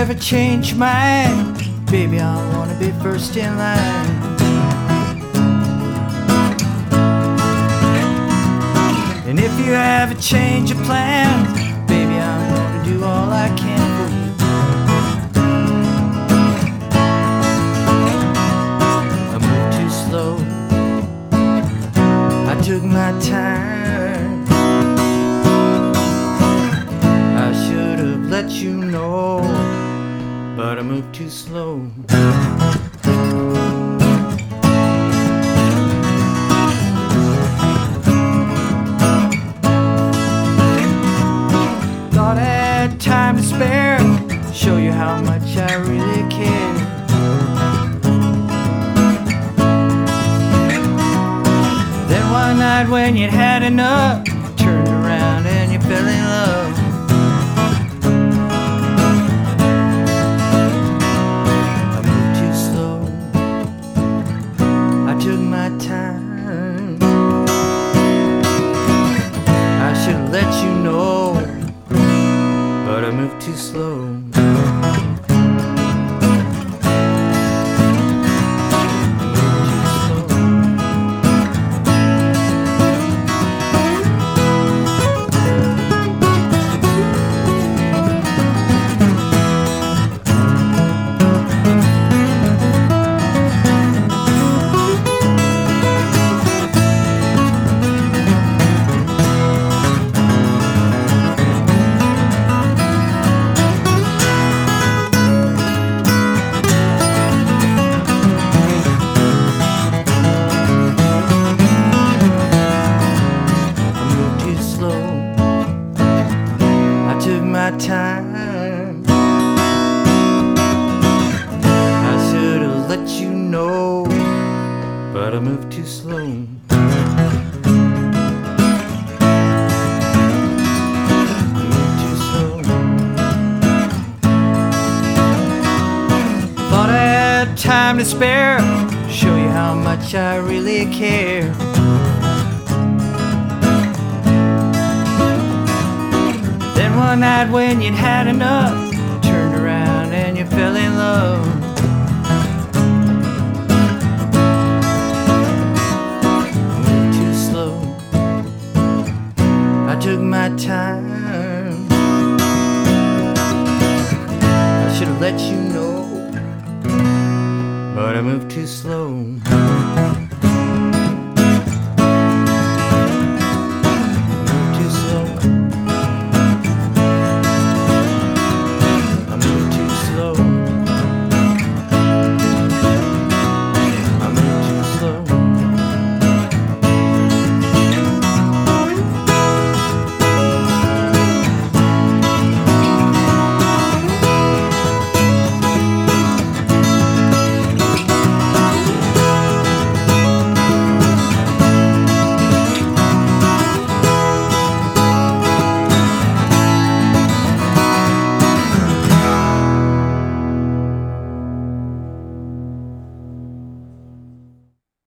ever change your mind, baby, I wanna be first in line. And if you ever change your plans, baby, I'm gonna do all I can for you. I moved too slow, I took my time. I should have let you know, but I moved too slow. Thought I had time to spare, show you how much I really care. Then one night when you'd had enough, turned around and you fell in love. I moved too slow, I took my time. I should have let you know, but I moved too slow. My time, I should have let you know, but I moved too slow. I moved too slow. Thought I had time to spare, show you how much I really care. One night when you'd had enough, turned around and you fell in love. I moved too slow, I took my time. I should have let you know, but I moved too slow.